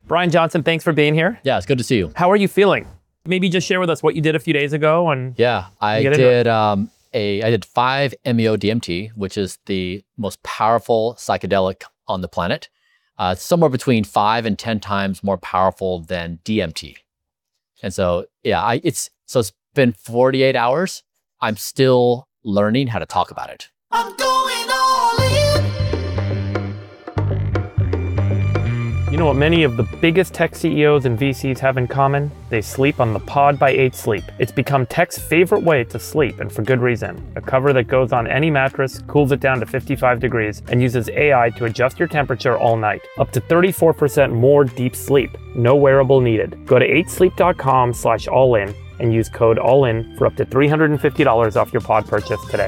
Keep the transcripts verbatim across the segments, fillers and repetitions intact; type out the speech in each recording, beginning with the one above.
Brian Johnson, thanks for being here. Yeah, it's good to see you. How are you feeling? Maybe just share with us what you did a few days ago. And yeah, I did um, a I did five M E O D M T, which is the most powerful psychedelic on the planet. Uh, it's somewhere between five and ten times more powerful than D M T. And so, yeah, I, it's so it's been forty-eight hours. I'm still learning how to talk about it. I'm going all in. You know what many of the biggest tech C E Os and V Cs have in common? They sleep on the Pod by eight Sleep. It's become tech's favorite way to sleep, and for good reason. A cover that goes on any mattress, cools it down to fifty-five degrees, and uses A I to adjust your temperature all night. Up to thirty-four percent more deep sleep. No wearable needed. Go to eight sleep dot com slash all in and use code all in for up to three hundred fifty dollars off your pod purchase today.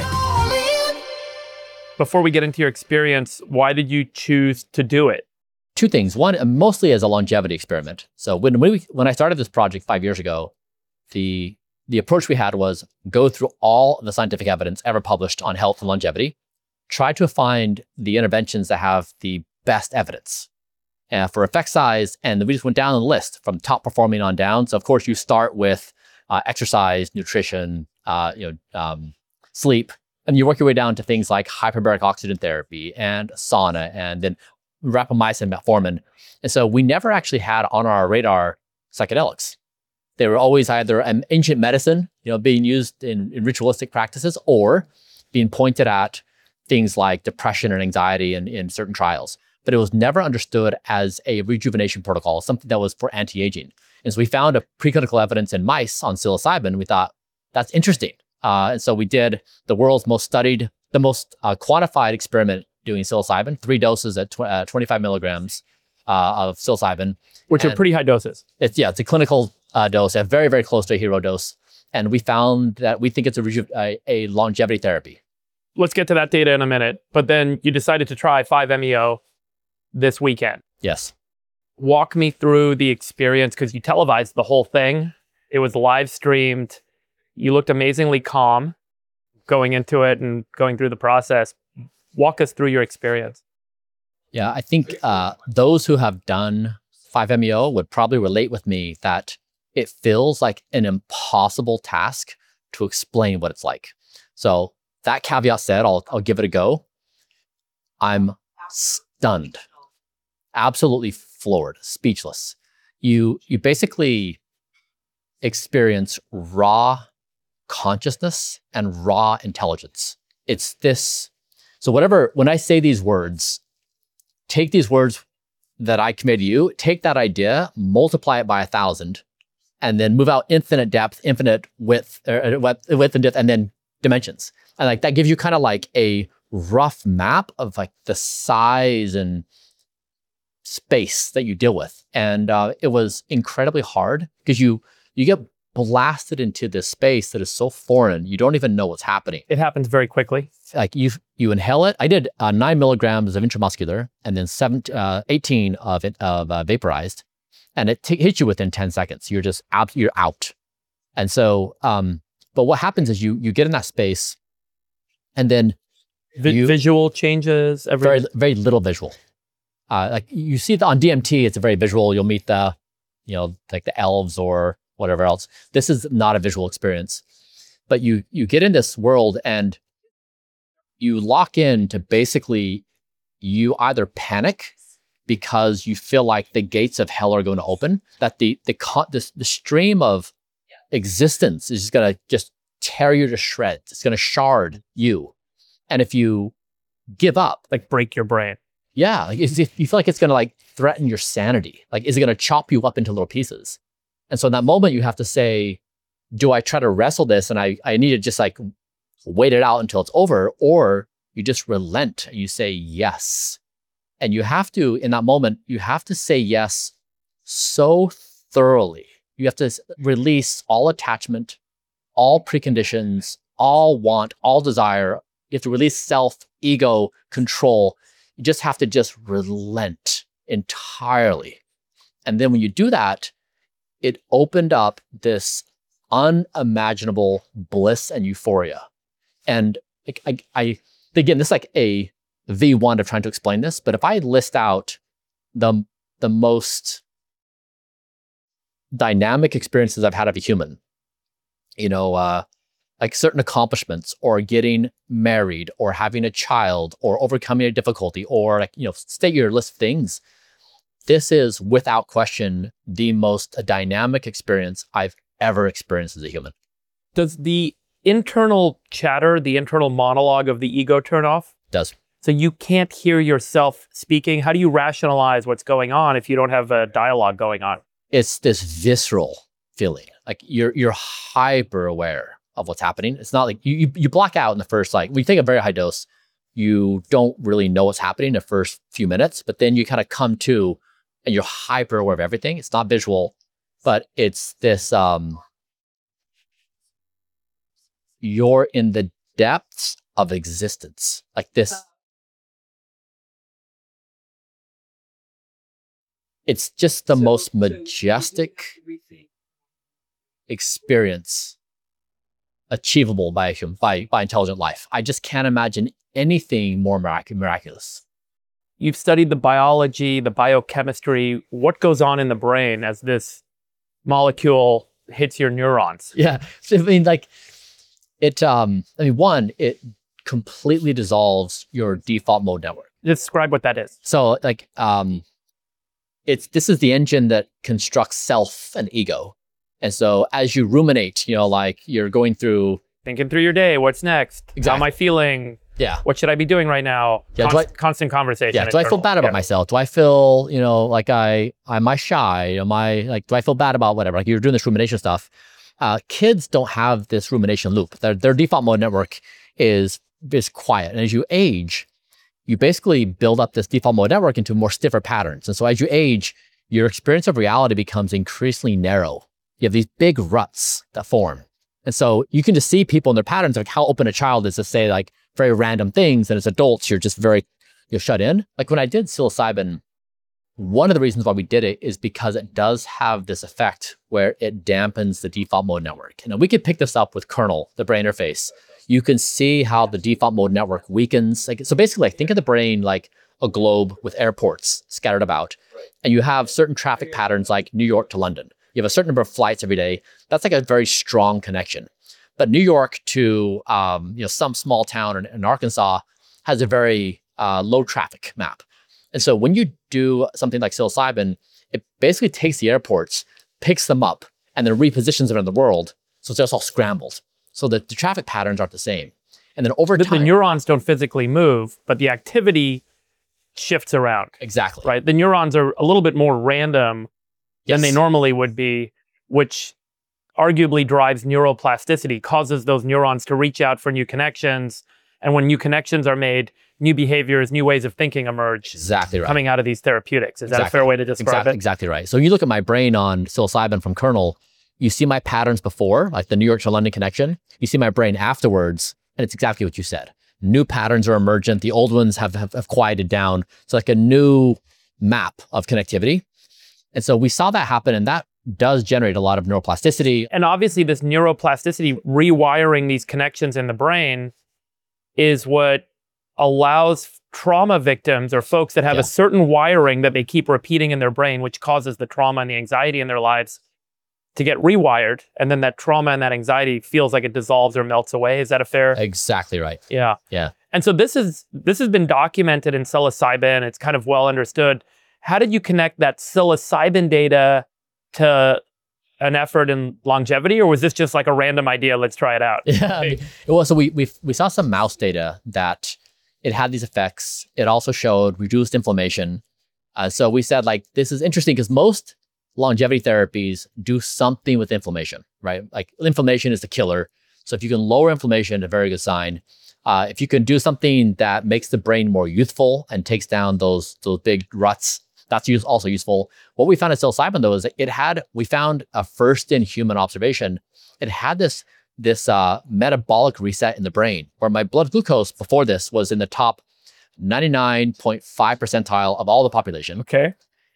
Before we get into your experience, why did you choose to do it? Two things. One, mostly as a longevity experiment. So when when, we, when I started this project five years ago, the the approach we had was go through all the scientific evidence ever published on health and longevity, try to find the interventions that have the best evidence uh, for effect size, and we just went down the list from top performing on down. So of course you start with uh, exercise, nutrition, uh, you know, um, sleep, and you work your way down to things like hyperbaric oxygen therapy and sauna, and then rapamycin, metformin. And so we never actually had on our radar psychedelics. They were always either an ancient medicine, you know, being used in, in ritualistic practices, or being pointed at things like depression and anxiety in, in certain trials. But it was never understood as a rejuvenation protocol, something that was for anti-aging. And so we found a preclinical evidence in mice on psilocybin. We thought, that's interesting. Uh, and so we did the world's most studied, the most uh, quantified experiment doing psilocybin, three doses at tw uh, twenty-five milligrams uh, of psilocybin. Which and are pretty high doses. It's, yeah, it's a clinical uh, dose, a very, very close to a hero dose. And we found that we think it's a, a, a longevity therapy. Let's get to that data in a minute. But then you decided to try five M E O this weekend. Yes. Walk me through the experience, because you televised the whole thing. It was live streamed. You looked amazingly calm going into it and going through the process. Walk us through your experience. Yeah, I think uh, those who have done five M E O would probably relate with me that it feels like an impossible task to explain what it's like. So that caveat said, I'll, I'll give it a go. I'm stunned, absolutely floored, speechless. You, you basically experience raw consciousness and raw intelligence. It's this. So whatever, when I say these words, take these words that I convey to you, take that idea, multiply it by a thousand, and then move out infinite depth, infinite width, uh, width and depth, and then dimensions. And like that gives you kind of like a rough map of like the size and space that you deal with. And uh, it was incredibly hard because you you get blasted into this space that is so foreign, you don't even know what's happening. It happens very quickly. Like you you inhale it. I did uh, nine milligrams of intramuscular and then seven, uh, eighteen of it of uh, vaporized, and it hits you within ten seconds. You're just out. You're out. And so, um, but what happens is you you get in that space, and then v you, visual changes. Every very very little visual. Uh, like you see it on D M T, it's a very visual. You'll meet the, you know, like the elves or whatever else. This is not a visual experience, but you you get in this world and you lock in to basically, you either panic because you feel like the gates of hell are going to open, that the the the, the stream of existence is just going to just tear you to shreds. It's going to shard you, and if you give up, like break your brain. Yeah, like if you feel like it's going to like threaten your sanity, like is it going to chop you up into little pieces? And so in that moment, you have to say, do I try to wrestle this and I, I need to just like wait it out until it's over, or you just relent and you say yes. And you have to, in that moment, you have to say yes so thoroughly. You have to release all attachment, all preconditions, all want, all desire. You have to release self, ego, control. You just have to just relent entirely. And then when you do that, it opened up this unimaginable bliss and euphoria. And I, I, again, this is like a V one of trying to explain this, but if I list out the, the most dynamic experiences I've had of a human, you know, uh, like certain accomplishments or getting married or having a child or overcoming a difficulty or like, you know, state your list of things. This is without question the most dynamic experience I've ever experienced as a human. Does the internal chatter, the internal monologue of the ego turn off? Does. So you can't hear yourself speaking. How do you rationalize what's going on if you don't have a dialogue going on? It's this visceral feeling. Like you're you're hyper aware of what's happening. It's not like you, you you block out in the first, like when you take a very high dose, you don't really know what's happening in the first few minutes, but then you kind of come to and you're hyper aware of everything. It's not visual, but it's this, um, you're in the depths of existence. Like this, it's just the most majestic experience achievable by a human, by, by intelligent life. I just can't imagine anything more mirac- miraculous. You've studied the biology, the biochemistry, what goes on in the brain as this molecule hits your neurons. Yeah. So, I mean, like it, um, I mean, one, it completely dissolves your default mode network. Describe what that is. So like, um, it's, this is the engine that constructs self and ego. And so as you ruminate, you know, like you're going through. Thinking through your day, what's next? Exactly. How am I feeling? Yeah. What should I be doing right now? Yeah, Const- do I, constant conversation. Yeah. Do I feel bad about yeah. myself? Do I feel, you know, like I, am I shy? Am I like, do I feel bad about whatever? Like you're doing this rumination stuff. Uh, kids don't have this rumination loop. Their, their default mode network is, is quiet. And as you age, you basically build up this default mode network into more stiffer patterns. And so as you age, your experience of reality becomes increasingly narrow. You have these big ruts that form. And so you can just see people in their patterns, like how open a child is to say like very random things. And as adults, you're just very, you're shut in. Like when I did psilocybin, one of the reasons why we did it is because it does have this effect where it dampens the default mode network. And we could pick this up with kernel, the brain interface. You can see how the default mode network weakens. Like, so basically, like, think of the brain like a globe with airports scattered about. And you have certain traffic patterns like New York to London. You have a certain number of flights every day. That's like a very strong connection. But New York to um, you know, some small town in, in Arkansas has a very uh, low traffic map. And so when you do something like psilocybin, it basically takes the airports, picks them up, and then repositions them in the world. So it's just all scrambled. So that the traffic patterns aren't the same. And then over the, time— the neurons don't physically move, but the activity shifts around. Exactly. Right? The neurons are a little bit more random Yes. than they normally would be, which arguably drives neuroplasticity, causes those neurons to reach out for new connections. And when new connections are made, new behaviors, new ways of thinking emerge. Exactly right. Coming out of these therapeutics. Is Exactly. that a fair way to describe exactly, it? Exactly right. So you look at my brain on psilocybin from kernel, you see my patterns before, like the New York to London connection. You see my brain afterwards, and it's exactly what you said. New patterns are emergent. The old ones have, have, have quieted down. It's like a new map of connectivity. And so we saw that happen, and that does generate a lot of neuroplasticity. And obviously this neuroplasticity, rewiring these connections in the brain, is what allows trauma victims or folks that have Yeah. a certain wiring that they keep repeating in their brain, which causes the trauma and the anxiety in their lives, to get rewired. And then that trauma and that anxiety feels like it dissolves or melts away. Is that a fair? Exactly right. Yeah. Yeah. And so this is this has been documented in psilocybin. It's kind of well understood. How did you connect that psilocybin data to an effort in longevity, or was this just like a random idea? Let's try it out. Yeah. I mean, it was, so we, we, we saw some mouse data that it had these effects. It also showed reduced inflammation. Uh, so we said, like, this is interesting because most longevity therapies do something with inflammation, right? Like inflammation is the killer. So if you can lower inflammation, a very good sign. Uh, if you can do something that makes the brain more youthful and takes down those, those big ruts, that's use, also useful. What we found at psilocybin, though, is that it had, we found a first in human observation. It had this, this uh, metabolic reset in the brain, where my blood glucose before this was in the top ninety-nine point five percentile of all the population. Okay.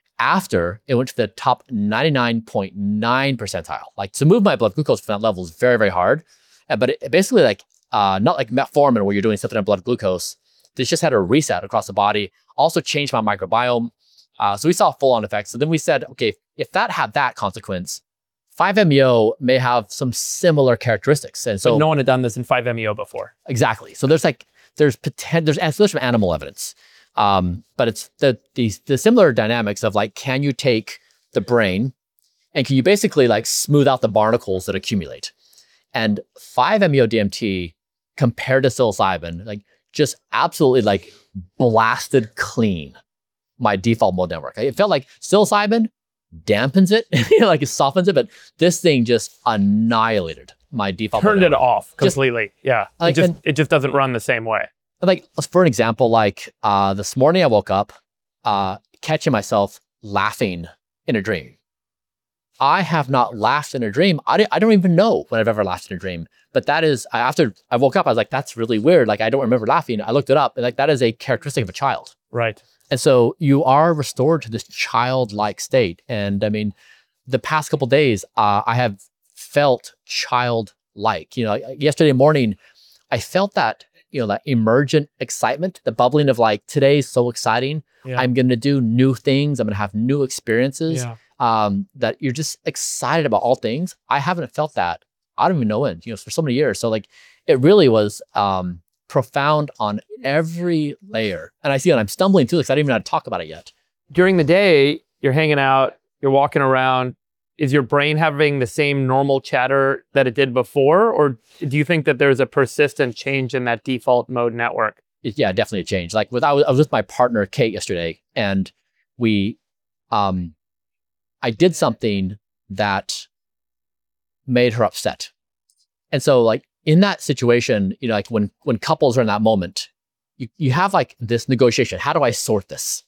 After, it went to the top ninety-nine point nine percentile. Like, to move my blood glucose from that level is very, very hard. Uh, but it, it basically, like, uh, not like metformin where you're doing something on blood glucose. This just had a reset across the body. Also changed my microbiome. Uh, so we saw full-on effects. So then we said, okay, if that had that consequence, five M E O may have some similar characteristics. And so but no one had done this in five M E O before. Exactly. So there's like, there's potential, there's, so there's some animal evidence. Um, but it's the, the, the similar dynamics of like, can you take the brain and can you basically like smooth out the barnacles that accumulate? And five M E O D M T compared to psilocybin, like just absolutely like blasted clean my default mode network. It felt like psilocybin dampens it, like it softens it, but this thing just annihilated my default Turned mode it off completely. Just, yeah. Like, it just and, it just doesn't run the same way. Like for an example, like uh, this morning I woke up uh, catching myself laughing in a dream. I have not laughed in a dream. I, I don't even know when I've ever laughed in a dream. But that is, after I woke up, I was like, that's really weird. Like, I don't remember laughing. I looked it up, and like, that is a characteristic of a child. Right. And so you are restored to this childlike state. And I mean, the past couple of days, uh, I have felt childlike. You know, yesterday morning, I felt that, you know, that emergent excitement, the bubbling of like, today's so exciting. Yeah. I'm going to do new things. I'm going to have new experiences. Yeah. Um, that you're just excited about all things. I haven't felt that. I don't even know when, you know, for so many years. So like, it really was um, profound on every layer. And I see it, I'm stumbling too, because I didn't even know how to talk about it yet. During the day, you're hanging out, you're walking around. Is your brain having the same normal chatter that it did before? Or do you think that there's a persistent change in that default mode network? It, yeah, definitely a change. Like with, I was, I was with my partner, Kate, yesterday, and we, um, I did something that made her upset. And so like in that situation, you know, like when, when couples are in that moment, you, you have like this negotiation. How do I sort this?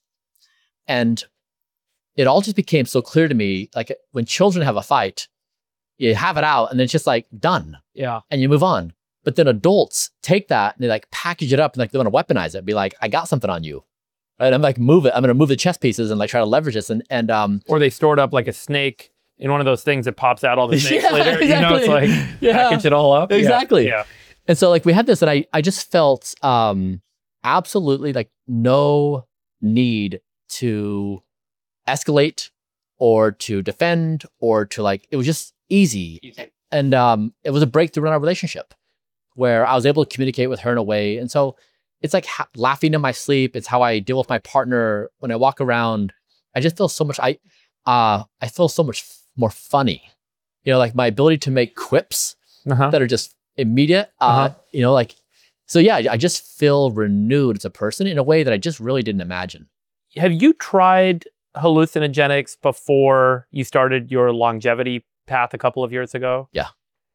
And it all just became so clear to me, like when children have a fight, you have it out and then it's just like done. Yeah. And you move on. But then adults take that and they like package it up and like they want to weaponize it, be like, I got something on you. Right? I'm like, move it. I'm going to move the chess pieces and like try to leverage this. And, and, um, or they store it up like a snake in one of those things that pops out all the snakes yeah, later. Exactly. You know, it's like yeah. package it all up. Exactly. Yeah. yeah. And so like we had this and I, I just felt, um, absolutely like no need to escalate or to defend or to like, it was just easy. easy. And, um, it was a breakthrough in our relationship where I was able to communicate with her in a way. And so it's like ha- laughing in my sleep. It's how I deal with my partner when I walk around. I just feel so much, I, uh, I feel so much f- more funny, you know, like my ability to make quips uh-huh. that are just immediate, uh, uh-huh. you know, like, so yeah, I just feel renewed as a person in a way that I just really didn't imagine. Have you tried hallucinogenics before you started your longevity path a couple of years ago? Yeah.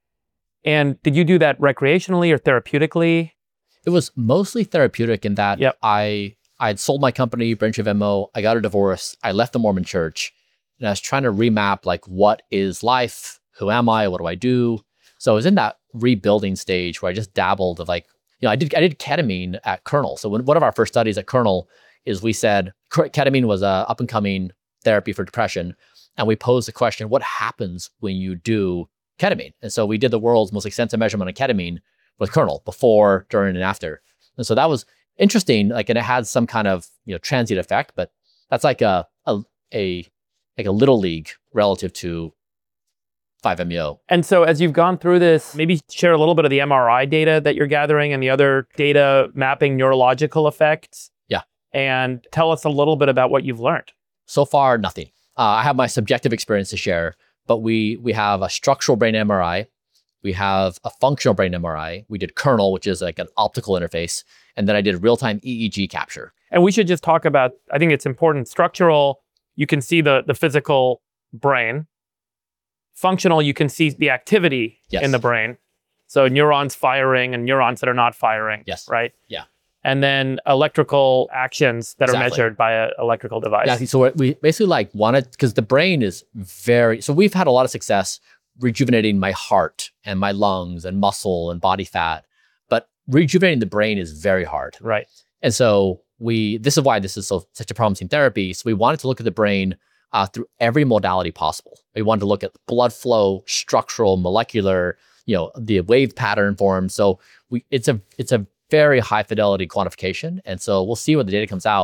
And did you do that recreationally or therapeutically? It was mostly therapeutic in that yep. I I had sold my company, Branch of M O. I got a divorce. I left the Mormon church, and I was trying to remap like what is life? Who am I? What do I do? So I was in that rebuilding stage where I just dabbled of like, you know, I did I did ketamine at Kernel. So when, one of our first studies at Kernel is we said ketamine was a up and coming therapy for depression, and we posed the question, what happens when you do ketamine? And so we did the world's most extensive measurement of ketamine with Kernel before, during, and after. And so that was interesting, like, and it had some kind of, you know, transient effect, but that's like a, a, a like a little league relative to five M E O. And so as you've gone through this, maybe share a little bit of the M R I data that you're gathering and the other data mapping neurological effects. Yeah. And tell us a little bit about what you've learned. So far, nothing. Uh, I have my subjective experience to share, but we we have a structural brain M R I. We have a functional brain M R I. We did Kernel, which is like an optical interface. And then I did real-time E E G capture. And we should just talk about, I think it's important, structural, you can see the, the physical brain. Functional, you can see the activity yes. in the brain. So neurons firing and neurons that are not firing, yes. right? Yeah. And then electrical actions that exactly. are measured by an electrical device. Yeah, so we basically like wanted, because the brain is very, so we've had a lot of success rejuvenating my heart and my lungs and muscle and body fat, but rejuvenating the brain is very hard. Right. And so we, this is why this is so such a promising therapy. So we wanted to look at the brain uh, through every modality possible. We wanted to look at blood flow, structural, molecular, you know, the wave pattern form. So we, it's a, it's a very high fidelity quantification. And so we'll see when the data comes out.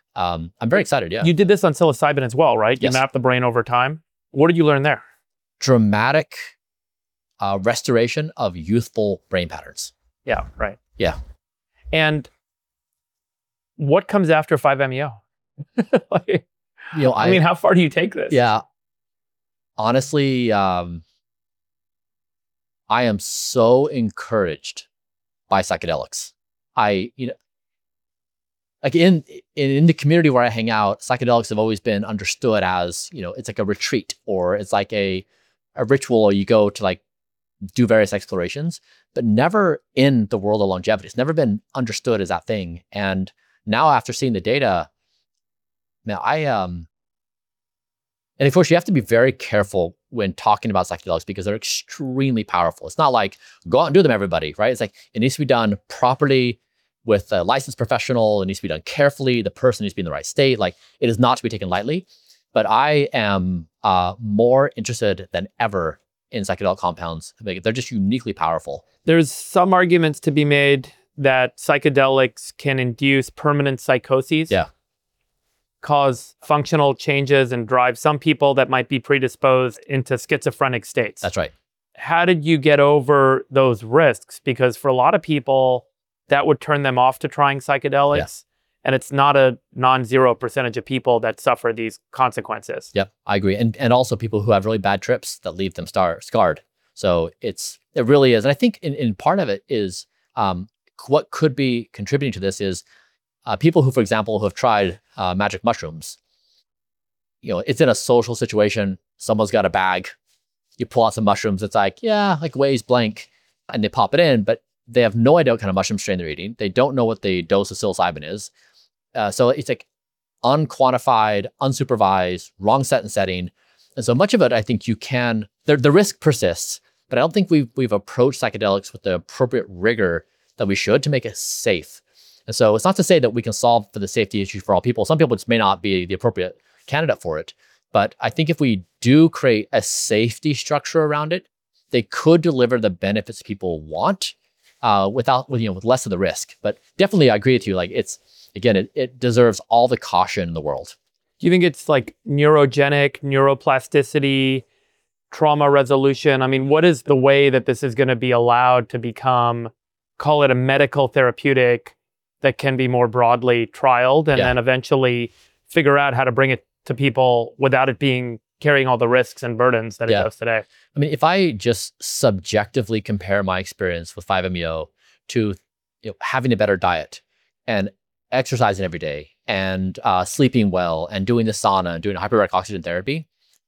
um, I'm very excited. Yeah. You did this on psilocybin as well, right? Yes. You mapped the brain over time. What did you learn there? Dramatic uh, restoration of youthful brain patterns. Yeah, right. Yeah. And what comes after five M E O? like, You know, I, I, mean, how far do you take this? yeah, honestly, um, I am so encouraged by psychedelics. I, you know, like in, in in the community where I hang out, psychedelics have always been understood as, you know, it's like a retreat, or it's like a a ritual, or you go to like do various explorations, but never in the world of longevity. It's never been understood as that thing. And now after seeing the data, now I um and of course you have to be very careful when talking about psychedelics because they're extremely powerful. It's not like go out and do them, everybody, right? It's like it needs to be done properly with a licensed professional. It needs to be done carefully. The person needs to be in the right state. Like it is not to be taken lightly. But I am uh, more interested than ever in psychedelic compounds. They're just uniquely powerful. There's some arguments to be made that psychedelics can induce permanent psychoses. Yeah. Cause functional changes and drive some people that might be predisposed into schizophrenic states. That's right. How did you get over those risks? Because for a lot of people, that would turn them off to trying psychedelics. Yeah. And it's not a non-zero percentage of people that suffer these consequences. Yep, I agree. And and also people who have really bad trips that leave them star, scarred. So it's it really is. And I think in, in part of it is um, what could be contributing to this is uh, people who, for example, who have tried uh, magic mushrooms. You know, it's in a social situation. Someone's got a bag. You pull out some mushrooms. It's like, yeah, like weighs blank. And they pop it in, but they have no idea what kind of mushroom strain they're eating. They don't know what the dose of psilocybin is. Uh, so it's like unquantified, unsupervised, wrong set and setting. And so much of it, I think you can, the, the risk persists, but I don't think we've, we've approached psychedelics with the appropriate rigor that we should to make it safe. And so it's not to say that we can solve for the safety issue for all people. Some people just may not be the appropriate candidate for it. But I think if we do create a safety structure around it, they could deliver the benefits people want uh, without, with, you know, with less of the risk. But definitely I agree with you. Like it's, again, it, it deserves all the caution in the world. Do you think it's like neurogenic, neuroplasticity, trauma resolution? I mean, what is the way that this is going to be allowed to become, call it a medical therapeutic that can be more broadly trialed and Yeah. then eventually figure out how to bring it to people without it being carrying all the risks and burdens that Yeah. it does today? I mean, if I just subjectively compare my experience with five M E O to, you know, having a better diet and exercising every day and uh, sleeping well and doing the sauna and doing hyperbaric oxygen therapy,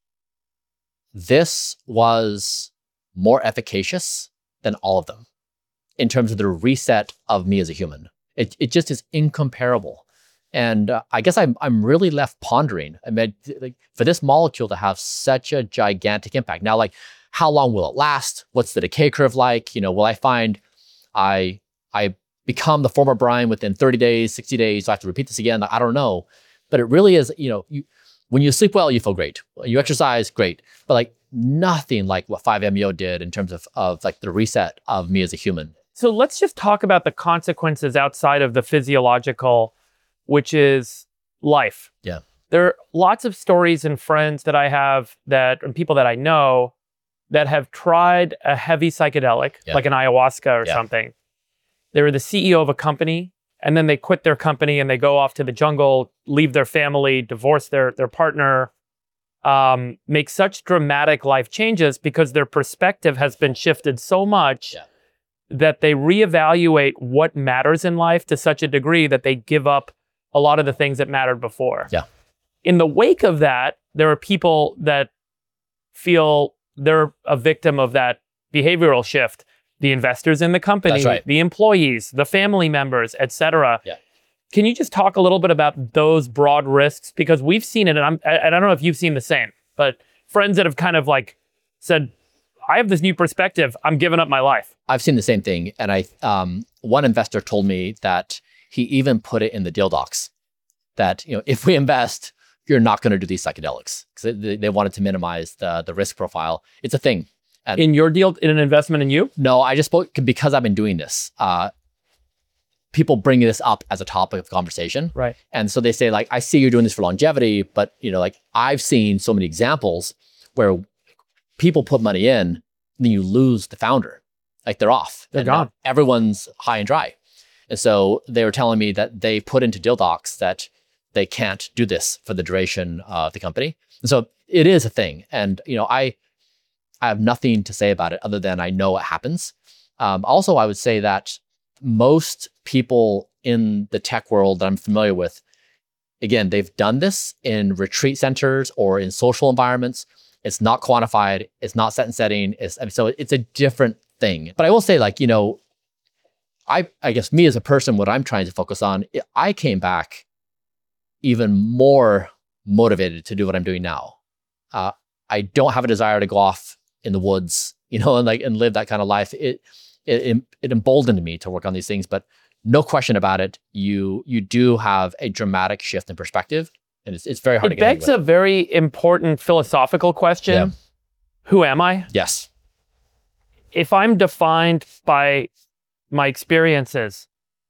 this was more efficacious than all of them in terms of the reset of me as a human. It, it just is incomparable. And uh, I guess I'm I'm really left pondering. I mean, like, for this molecule to have such a gigantic impact. Now, like, how long will it last? What's the decay curve like? You know, will I find I I become the former Brian within thirty days, sixty days? Do I have to repeat this again? I don't know. But it really is, you know, you, when you sleep well, you feel great. When you exercise, great. But like nothing like what five M E O did in terms of of like the reset of me as a human. So let's just talk about the consequences outside of the physiological, which is life. Yeah. There are lots of stories and friends that I have that, and people that I know that have tried a heavy psychedelic, Yeah. like an ayahuasca or Yeah. something. They were the C E O of a company, and then they quit their company and they go off to the jungle, leave their family, divorce their, their partner, um, make such dramatic life changes because their perspective has been shifted so much Yeah. that they reevaluate what matters in life to such a degree that they give up a lot of the things that mattered before. Yeah. In the wake of that, there are people that feel they're a victim of that behavioral shift. The investors in the company, That's right. the employees, the family members, et cetera. Yeah. Can you just talk a little bit about those broad risks? Because we've seen it, and I'm, I, I don't know if you've seen the same, but friends that have kind of like said, I have this new perspective, I'm giving up my life. I've seen the same thing. And I, um, one investor told me that he even put it in the deal docs that, you know, if we invest, you're not going to do these psychedelics because they, they wanted to minimize the, the risk profile. It's a thing. And In your deal, in an investment in you? no, I just spoke because I've been doing this. Uh, people bring this up as a topic of conversation. Right. And so they say like, I see you're doing this for longevity, but you know, like I've seen so many examples where people put money in, then you lose the founder. Like they're off. They're and gone. Everyone's high and dry. And so they were telling me that they put into deal docs that they can't do this for the duration of the company. And so it is a thing. And, you know, I, I have nothing to say about it other than I know what happens. Um, also, I would say that most people in the tech world that I'm familiar with, again, they've done this in retreat centers or in social environments. It's not quantified. It's not set and setting. It's, I mean, so it's a different thing. But I will say, like, you know, I, I guess me as a person, what I'm trying to focus on, I came back even more motivated to do what I'm doing now. Uh, I don't have a desire to go off in the woods, you know, and like and live that kind of life. It, it it emboldened me to work on these things, but no question about it, you you do have a dramatic shift in perspective, and it's it's very hard it to get. It begs a very important philosophical question. Yeah. Who am I? Yes. If I'm defined by my experiences,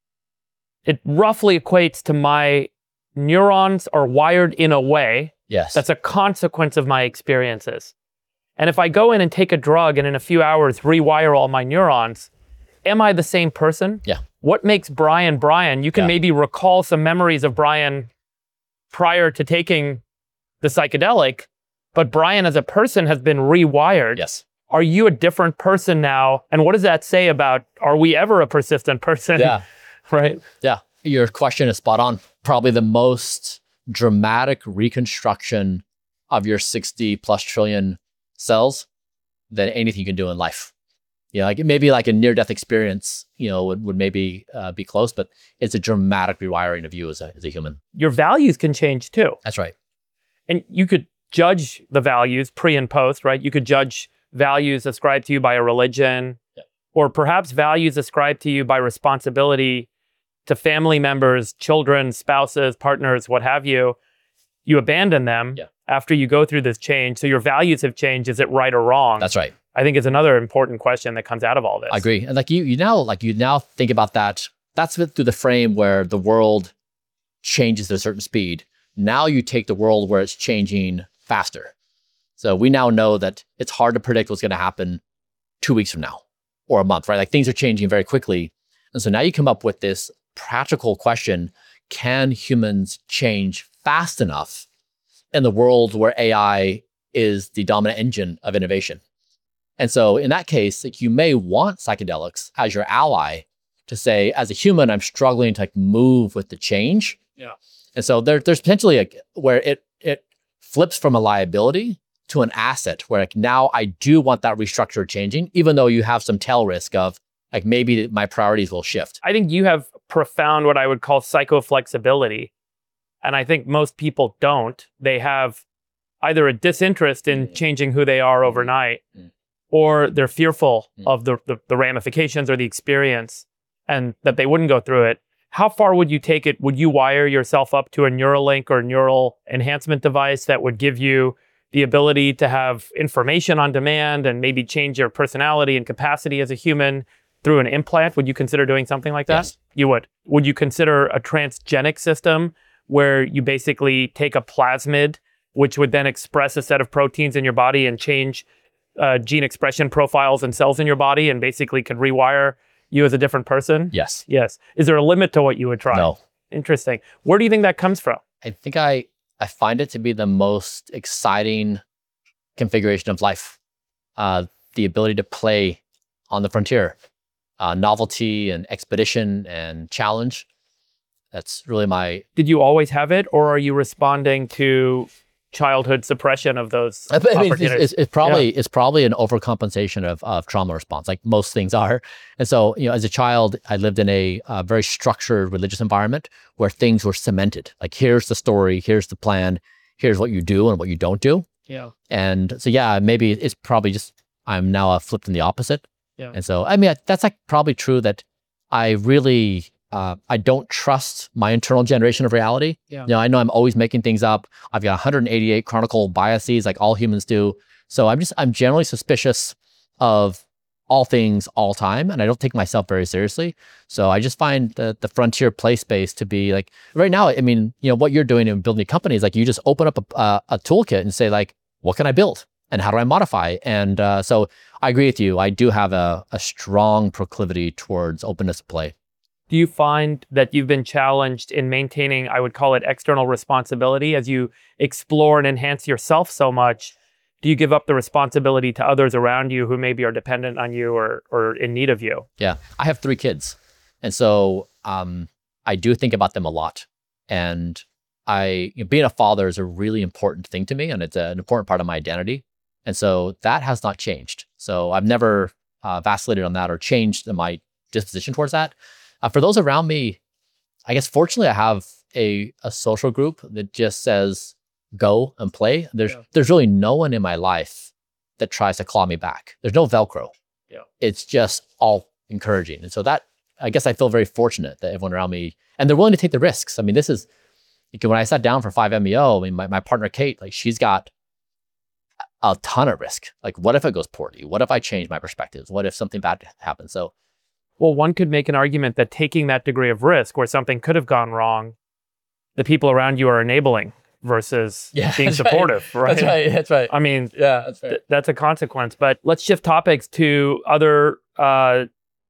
it roughly equates to my neurons are wired in a way Yes. that's a consequence of my experiences. And if I go in and take a drug and in a few hours rewire all my neurons, am I the same person? Yeah. What makes Brian Brian? You can Yeah. maybe recall some memories of Brian prior to taking the psychedelic, but Brian as a person has been rewired. Yes. Are you a different person now? And what does that say about, are we ever a persistent person? Yeah. Right? Yeah. Your question is spot on. Probably the most dramatic reconstruction of your sixty plus trillion cells than anything you can do in life. You know, like maybe like a near-death experience, you know, would, would maybe uh, be close, but it's a dramatic rewiring of you as a, as a human. Your values can change too. That's right. And you could judge the values pre and post, right? You could judge values ascribed to you by a religion, yeah. or perhaps values ascribed to you by responsibility to family members, children, spouses, partners, what have you. You abandon them yeah. after you go through this change. So your values have changed. Is it right or wrong? That's right. I think is another important question that comes out of all this. I agree. And like you, you now, like you now think about that. That's through the frame where the world changes at a certain speed. Now you take the world where it's changing faster. So we now know that it's hard to predict what's going to happen two weeks from now or a month, right? Like things are changing very quickly. And so now you come up with this practical question: can humans change fast enough in the world where A I is the dominant engine of innovation? And so in that case, like you may want psychedelics as your ally to say, as a human, I'm struggling to like move with the change. Yeah. And so there, there's potentially a, where it it flips from a liability to an asset, where like now I do want that restructure changing, even though you have some tail risk of like maybe my priorities will shift. I think you have profound what I would call psychoflexibility. And I think most people don't. They have either a disinterest in mm. changing who they are overnight, mm. or they're fearful mm. of the, the, the ramifications or the experience and that they wouldn't go through it. How far would you take it? Would you wire yourself up to a Neuralink or neural enhancement device that would give you the ability to have information on demand and maybe change your personality and capacity as a human through an implant? Would you consider doing something like that? Yes. You would. Would you consider a transgenic system where you basically take a plasmid, which would then express a set of proteins in your body and change uh, gene expression profiles and cells in your body and basically could rewire you as a different person? Yes. Yes. Is there a limit to what you would try? No. Interesting. Where do you think that comes from? I think I, I find it to be the most exciting configuration of life. Uh, the ability to play on the frontier, uh, novelty and expedition and challenge. That's really my... Did you always have it, or are you responding to childhood suppression of those I mean, opportunities? It's, it's, it's probably yeah. it's probably an overcompensation of, of trauma response, like most things are. And so, you know, as a child, I lived in a uh, very structured religious environment where things were cemented. Like, here's the story, here's the plan, here's what you do and what you don't do. Yeah. And so, yeah, maybe it's probably just I'm now uh, flipped in the opposite. Yeah. And so, I mean, that's like probably true that I really. Uh, I don't trust my internal generation of reality. Yeah. You know, I know I'm always making things up. I've got one hundred eighty-eight chronicle biases like all humans do. So I'm just, I'm generally suspicious of all things all time, and I don't take myself very seriously. So I just find the the frontier play space to be like right now. I mean, you know, what you're doing in building a company is like you just open up a, a, a toolkit and say like, what can I build and how do I modify? And uh, so I agree with you. I do have a, a strong proclivity towards openness of play. Do you find that you've been challenged in maintaining, I would call it external responsibility, as you explore and enhance yourself so much? Do you give up the responsibility to others around you who maybe are dependent on you or or in need of you? Yeah, I have three kids. And so um, I do think about them a lot. And I, you know, being a father is a really important thing to me, and it's a, an important part of my identity. And so that has not changed. So I've never uh, vacillated on that or changed my disposition towards that. Uh, for those around me, I guess fortunately I have a, a social group that just says, go and play. There's yeah. there's really no one in my life that tries to claw me back. There's no Velcro. Yeah. It's just all encouraging. And so that, I guess I feel very fortunate that everyone around me, and they're willing to take the risks. I mean, this is, when I sat down for five M E O, I mean, my, my partner, Kate, like she's got a ton of risk. Like, what if it goes poorly? What if I change my perspectives? What if something bad happens? So, well, one could make an argument that taking that degree of risk where something could have gone wrong, the people around you are enabling versus yeah, being supportive, right. right? That's right. That's right. I mean, yeah, that's right. Th- that's a consequence. But let's shift topics to other uh,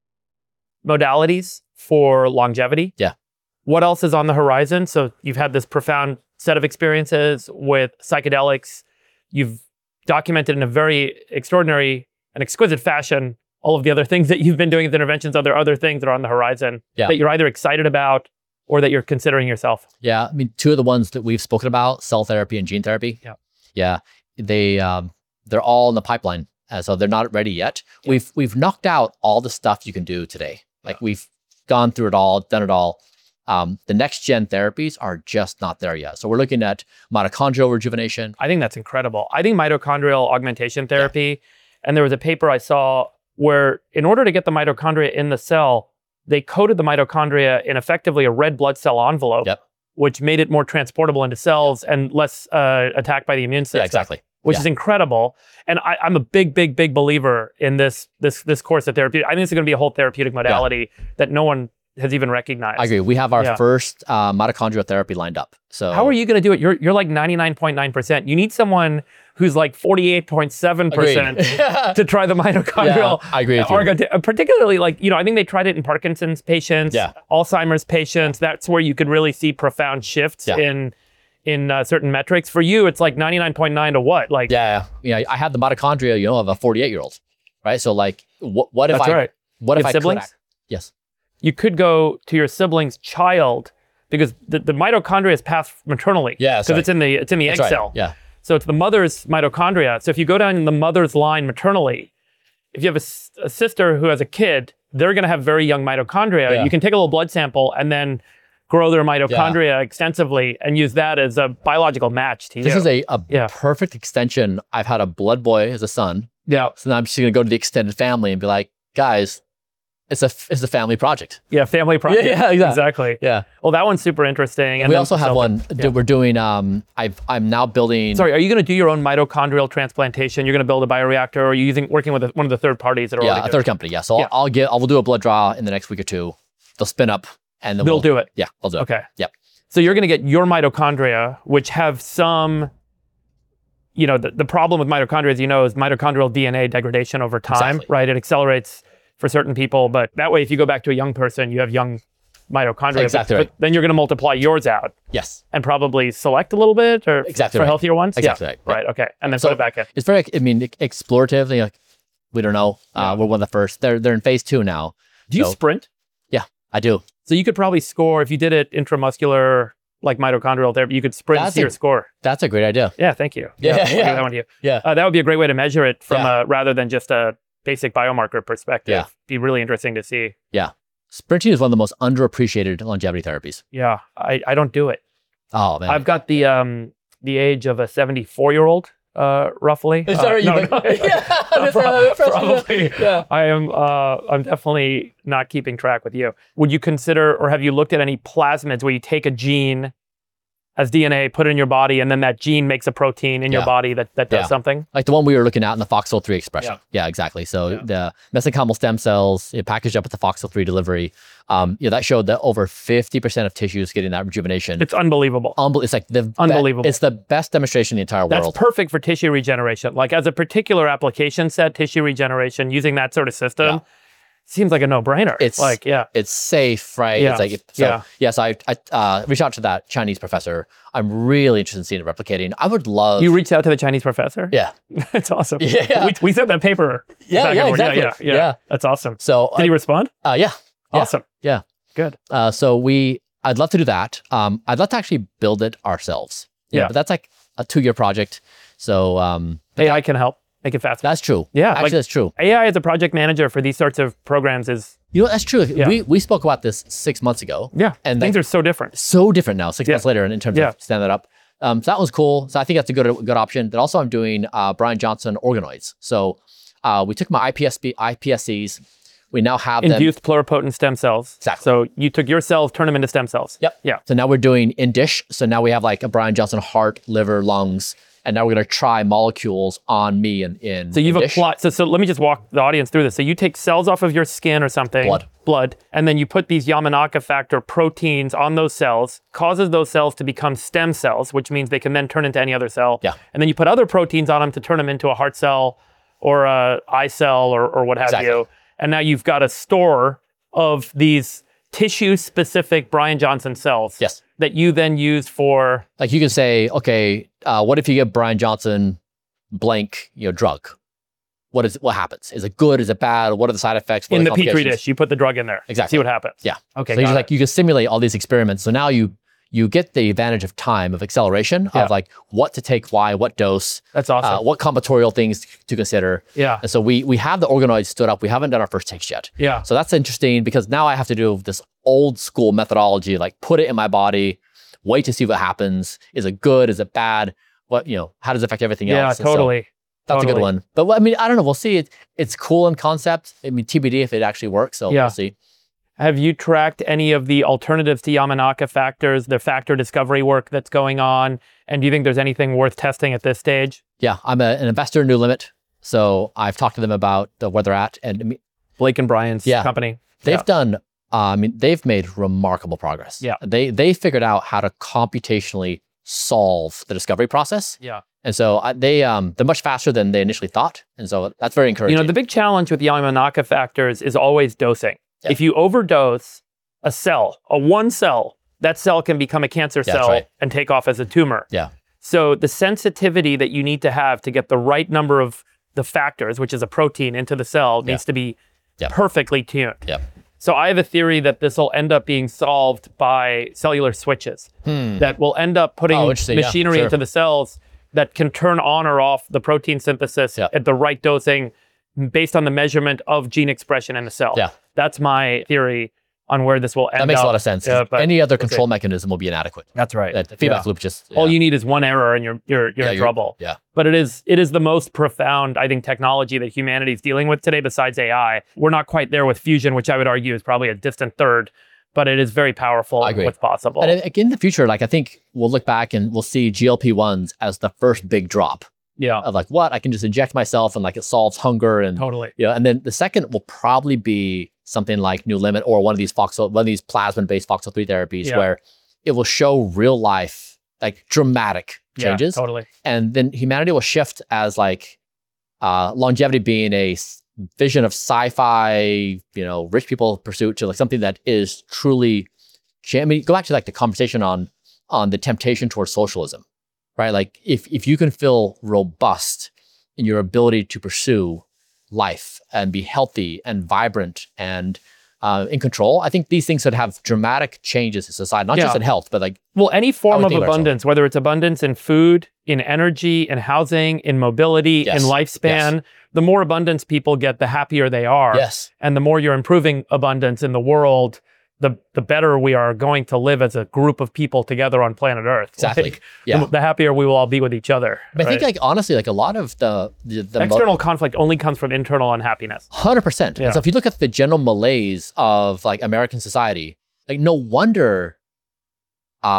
modalities for longevity. Yeah. What else is on the horizon? So you've had this profound set of experiences with psychedelics. You've documented in a very extraordinary and exquisite fashion all of the other things that you've been doing as interventions. Are there other things that are on the horizon yeah. that you're either excited about or that you're considering yourself? Yeah, I mean, two of the ones that we've spoken about, cell therapy and gene therapy. Yeah, yeah, they um, they're all in the pipeline, uh, so they're not ready yet. Yeah. We've we've knocked out all the stuff you can do today. Like yeah. we've gone through it all, done it all. Um, the next gen therapies are just not there yet. So we're looking at mitochondrial rejuvenation. I think that's incredible. I think mitochondrial augmentation therapy, yeah. and there was a paper I saw where in order to get the mitochondria in the cell, they coated the mitochondria in effectively a red blood cell envelope, yep. which made it more transportable into cells and less uh, attacked by the immune system. Yeah, exactly. Which yeah. is incredible. And I, I'm a big, big, big believer in this this this course of therapy. I think it's going to be a whole therapeutic modality yeah. that no one has even recognized. I agree. We have our yeah. first uh, mitochondrial therapy lined up. So how are you going to do it? You're you're like ninety-nine point nine percent. You need someone who's like forty-eight point seven percent to try the mitochondrial. Yeah, I agree with organ, you. Particularly like, you know, I think they tried it in Parkinson's patients, yeah. Alzheimer's patients. That's where you could really see profound shifts yeah. in in uh, certain metrics. For you, it's like ninety-nine point nine to what? Like yeah, yeah. You know, I had the mitochondria, you know, of a forty-eight year old, right? So like, what, what if That's I? Right. What you if have I siblings? Could act? Yes. You could go to your sibling's child because the, the mitochondria is passed maternally. Yeah, because right. it's in the it's in the that's egg right. cell. Yeah. So it's the mother's mitochondria. So if you go down the mother's line maternally, if you have a, a sister who has a kid, they're going to have very young mitochondria. Yeah. You can take a little blood sample and then grow their mitochondria yeah. extensively and use that as a biological match to you. This is a, a yeah. perfect extension. I've had a blood boy as a son. Yeah. So now I'm just going to go to the extended family and be like, guys, it's a it's a family project. Yeah, family project. Yeah, yeah, exactly. exactly. Yeah. Well, that one's super interesting. And we then, also have so, one. Yeah. We're doing. Um, I've I'm now building. Sorry, are you going to do your own mitochondrial transplantation? You're going to build a bioreactor, or are you using working with a, one of the third parties that are yeah already a doing third it? company? Yeah. So yeah. I'll, I'll get. I will do a blood draw in the next week or two. They'll spin up and then they'll we'll, do it. Yeah, they'll do it. Okay. Yep. So you're going to get your mitochondria, which have some. You know, the, the problem with mitochondria, as you know, is mitochondrial D N A degradation over time, exactly. right? It accelerates for certain people, but that way, if you go back to a young person, you have young mitochondria. Exactly but, right. but then you're going to multiply yours out. Yes. And probably select a little bit, or exactly for right. healthier ones. Exactly yeah. right. Right. Okay. And then so put it back in. It's very, I mean, explorative. You know, we don't know. Yeah. Uh, we're one of the first. They're they're in phase two now. Do you so, sprint? Yeah, I do. So you could probably score if you did it intramuscular, like mitochondrial therapy. You could sprint and see a, your score. That's a great idea. Yeah. Thank you. Yeah. Yeah. yeah. I'll give that one to you. Yeah. Uh, that would be a great way to measure it from yeah. a, rather than just a basic biomarker perspective. Yeah. Be really interesting to see. Yeah. Sprinting is one of the most underappreciated longevity therapies. Yeah. I, I don't do it. Oh, man. I've got the um the age of a seventy-four year old, uh, roughly. Is that uh, right? no, You no, yeah. Pro- probably. Yeah. I am. Uh, I'm definitely not keeping track with you. Would you consider, or have you looked at any plasmids where you take a gene as D N A, put it in your body, and then that gene makes a protein in Yeah. your body that, that does Yeah. something. Like the one we were looking at in the F O X L three expression. Yeah. Yeah, exactly. So Yeah. the mesenchymal stem cells it packaged up with the F O X L three delivery, um, you know, that showed that over fifty percent of tissues getting that rejuvenation. It's unbelievable. Unbel- it's like the be- Unbelievable. it's the best demonstration in the entire That's world. perfect for tissue regeneration. Like as a particular application set, tissue regeneration, using that sort of system, Yeah. seems like a no-brainer. It's like, yeah. It's safe, right? Yeah. It's like, so, Yeah. yes, I, I uh, reached out to that Chinese professor. I'm really interested in seeing it replicating. I would love. You reached out to the Chinese professor? Yeah. That's awesome. Yeah. We, we sent that paper. Yeah, back yeah, and forth. exactly. Yeah, yeah, yeah. Yeah. That's awesome. So, Did he respond? uh, yeah. Yeah. Awesome. Yeah. Good. Uh, so we, I'd love to do that. Um, I'd love to actually build it ourselves. Yeah. But that's like a two-year project. So um, A I can help make it faster. that's true. Yeah, Actually, like- that's true. A I as a project manager for these sorts of programs is, You know, that's true. Yeah. We we spoke about this six months ago. yeah, And things that- are so different. So different now, six Yeah. months later in, in terms Yeah. of standing that up. Um, so that was cool. So I think that's a good good option. Then also I'm doing uh, Brian Johnson organoids. So uh, we took my I P S B, I P S Cs. We now have them. Induced pluripotent stem cells. Exactly. So you took your cells, turned them into stem cells. Yep. Yeah. So now we're doing in dish. So now we have like a Brian Johnson heart, liver, lungs, and now we're going to try molecules on me in in. So you've in dish. applied, so, so let me just walk the audience through this. So you take cells off of your skin or something. Blood. Blood. And then you put these Yamanaka factor proteins on those cells, causes those cells to become stem cells, which means they can then turn into any other cell. Yeah. And then you put other proteins on them to turn them into a heart cell or a eye cell or, or what have Exactly. you. And now you've got a store of these tissue-specific Brian Johnson cells. Yes. That you then use for, Like you can say, okay, uh, what if you give Brian Johnson blank, you know, drug? What is what happens? Is it good? Is it bad? What are the side effects? What in are the petri complications? dish, you put the drug in there. Exactly. See what happens. Yeah. Okay, So you got just it. like you can simulate all these experiments. So now you you get the advantage of time of acceleration Yeah. of like what to take, why, what dose, That's awesome. uh, what combinatorial things to consider. yeah. And so we we have the organoids stood up. We haven't done our first takes yet. Yeah. So that's interesting because now I have to do this old school methodology, like put it in my body, wait to see what happens. Is it good? Is it bad? What, you know, how does it affect everything Yeah, else? And so totally. that's a totally. good one. But I mean, I don't know. We'll see. It, it's cool in concept. I mean, T B D if it actually works. So Yeah. we'll see. Have you tracked any of the alternatives to Yamanaka factors, the factor discovery work that's going on? And do you think there's anything worth testing at this stage? Yeah, I'm a, an investor in New Limit. So I've talked to them about uh, where they're at. And I mean, Blake and Brian's Yeah. company. they've Yeah. done, uh, I mean, they've made remarkable progress. Yeah. They, they figured out how to computationally solve the discovery process. Yeah. And so I, they, um, they're much faster than they initially thought. And so that's very encouraging. You know, the big challenge with Yamanaka factors is always dosing. Yeah. If you overdose a cell, a one cell, that cell can become a cancer Yeah, that's cell right. and take off as a tumor. Yeah. So the sensitivity that you need to have to get the right number of the factors, which is a protein, into the cell Yeah. needs to be Yeah. perfectly tuned. Yeah. So I have a theory that this will end up being solved by cellular switches Hmm. that will end up putting Oh, interesting. Yeah, machinery sure. into the cells that can turn on or off the protein synthesis Yeah. at the right dosing based on the measurement of gene expression in the cell. Yeah. That's my theory on where this will end That makes up. a lot of sense. Yeah, but Any other we'll see. control mechanism will be inadequate. That's right. That the feedback Yeah. loop just All yeah. you need is one error and you're you're you're Yeah, in trouble. Yeah. But it is it is the most profound, I think, technology that humanity is dealing with today besides A I. We're not quite there with fusion, which I would argue is probably a distant third, but it is very powerful I in agree. what's possible. And again, in the future, like I think we'll look back and we'll see G L P ones as the first big drop yeah, of like, what? I can just inject myself and like it solves hunger and totally. yeah. And then the second will probably be something like New Limit or one of these Foxel, one of these plasmid-based F O X L three therapies Yeah. where it will show real life, like dramatic changes. Yeah, totally. And then humanity will shift as like uh, longevity being a s- vision of sci-fi, you know, rich people pursuit to like something that is truly. cha- I mean, go back to like the conversation on on the temptation towards socialism, right? Like if if you can feel robust in your ability to pursue life and be healthy and vibrant and uh, in control, I think these things would have dramatic changes in society, not just Yeah. in health, but like Well, any form would of think about abundance, whether it's abundance in food, in energy, in housing, in mobility, Yes. in lifespan, the more abundance people get, the happier they are. yes, And the more you're improving abundance in the world, the the better we are going to live as a group of people together on planet Earth. exactly. Like, Yeah. the, the happier we will all be with each other. But I think right? like honestly, like a lot of the the, the mo- external conflict only comes from internal unhappiness. one hundred percent. Yeah. So if you look at the general malaise of like American society, like no wonder uh, things are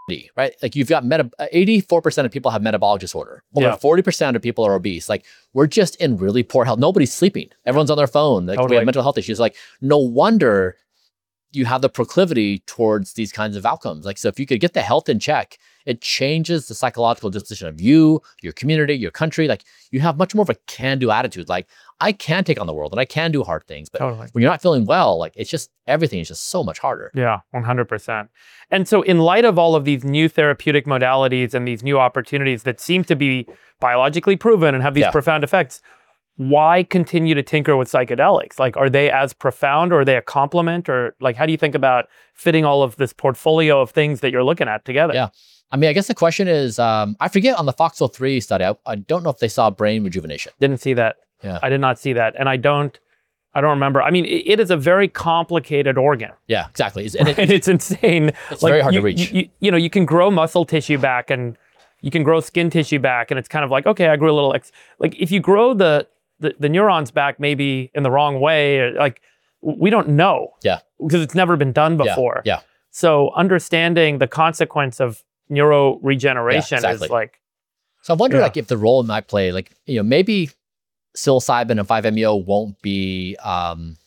right? Like you've got meta, eighty-four percent of people have metabolic disorder. Over Yeah. forty percent of people are obese. Like we're just in really poor health. Nobody's sleeping. Everyone's on their phone. Like we Totally. have mental health issues. Like no wonder you have the proclivity towards these kinds of outcomes. Like, so if you could get the health in check, it changes the psychological disposition of you, your community, your country. Like you have much more of a can-do attitude. Like I can take on the world and I can do hard things, but Totally. when you're not feeling well, like it's just, everything is just so much harder. Yeah, one hundred percent. And so in light of all of these new therapeutic modalities and these new opportunities that seem to be biologically proven and have these Yeah. profound effects, why continue to tinker with psychedelics? Like, are they as profound or are they a complement? Or like, how do you think about fitting all of this portfolio of things that you're looking at together? Yeah. I mean, I guess the question is, um, I forget on the Foxhole three study, I, I don't know if they saw brain rejuvenation. Didn't see that. Yeah. I did not see that. And I don't, I don't remember. I mean, it, it is a very complicated organ. Yeah, exactly. It's, and it, And it's insane. It's very hard to you, reach. You, you, you know, you can grow muscle tissue back and you can grow skin tissue back. And it's kind of like, okay, I grew a little, ex- like if you grow the, the, the neurons back maybe in the wrong way, or like we don't know. Yeah. Because it's never been done before. Yeah. So understanding the consequence of neuro regeneration Yeah, exactly. is like, So I wonder Yeah. like if the role might play, like, you know, maybe psilocybin and five M E O won't be, um,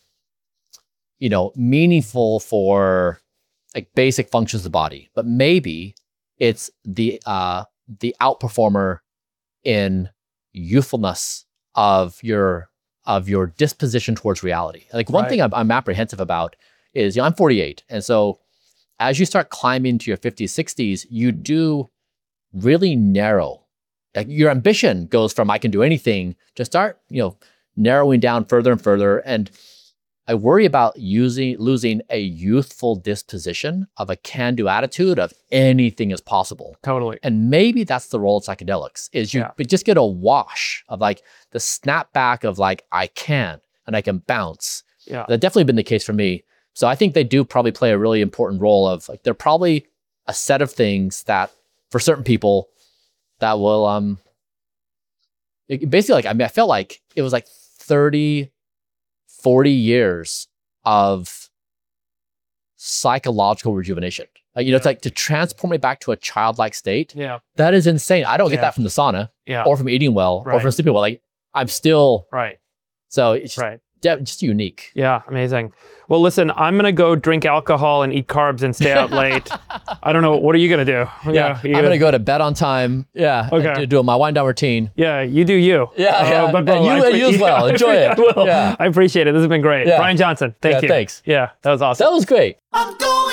you know, meaningful for like basic functions of the body, but maybe it's the, uh, the outperformer in youthfulness of your, of your disposition towards reality. Like one Right. thing I'm, I'm apprehensive about is, you know, I'm forty-eight. And so as you start climbing to your fifties, sixties, you do really narrow. Like your ambition goes from I can do anything to start, you know, narrowing down further and further. And I worry about using losing a youthful disposition of a can-do attitude of anything is possible. totally. And maybe that's the role of psychedelics is you Yeah. but just get a wash of like the snapback of like I can and I can bounce. Yeah. That's definitely been the case for me. So I think they do probably play a really important role of like they're probably a set of things that for certain people that will um it- basically like I mean I felt like it was like thirty, forty years of psychological rejuvenation. Like, you know, it's like to transport me back to a childlike state. Yeah. That is insane. I don't get Yeah. that from the sauna Yeah. or from eating well or Right. from sleeping well. Like I'm still right. so it's just, Right. de- just unique. Yeah, amazing. Well, listen, I'm gonna go drink alcohol and eat carbs and stay out late. I don't know. What are you gonna do? Yeah, you I'm gonna go to bed on time. Yeah, Okay. and do, do my wind down routine. Yeah, you do you. Yeah, yeah. but And you- I and you as well. I Enjoy it. I will. Yeah. I appreciate it. This has been great. Yeah. Brian Johnson, thank Yeah, you. thanks. Yeah, that was awesome. That was great. I'm going